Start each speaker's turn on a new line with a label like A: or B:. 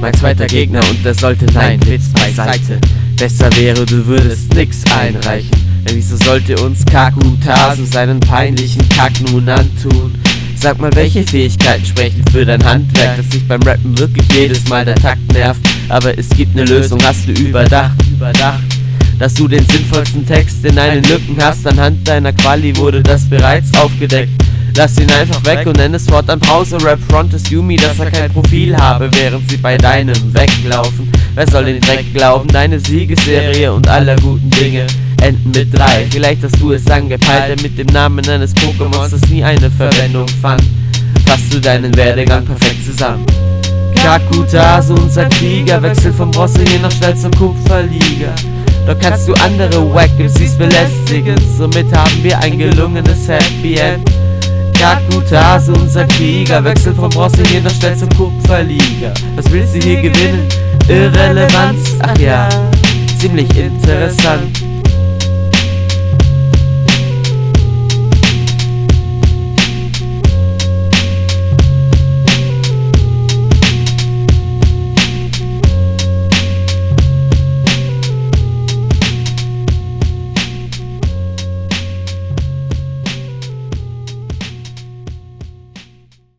A: mein zweiter Gegner und er sollte nein, Witz beiseite. Besser wäre, du würdest nix einreichen, denn wieso sollte uns Kakutasu seinen peinlichen Kack nun antun? Sag mal, welche Fähigkeiten sprechen für dein Handwerk, dass sich beim Rappen wirklich jedes Mal der Takt nervt? Aber es gibt ne Lösung, hast du überdacht, dass du den sinnvollsten Text in deinen Lücken hast. Anhand deiner Quali wurde das bereits aufgedeckt. Lass ihn einfach weg und nenn es fortan Pause. Rap Front ist Yumi, dass er kein Profil habe, während sie bei deinem weglaufen. Wer soll den Dreck glauben? Deine Siegesserie und aller guten Dinge enden mit 3. Vielleicht hast du es angepeilt, denn mit dem Namen eines Pokémons, das nie eine Verwendung fand, fasst du deinen Werdegang perfekt zusammen. Kakutasu, unser Krieger, wechselt vom Bronze je nach Stahl zum Kupferliga. Doch kannst du andere Wack-MCs belästigen, somit haben wir ein gelungenes Happy End. Kakutasu, unser Krieger, wechselt vom Bronze je nach Stahl zum Kupferliga. Was willst du hier gewinnen? Irrelevanz? Ach ja, ziemlich interessant.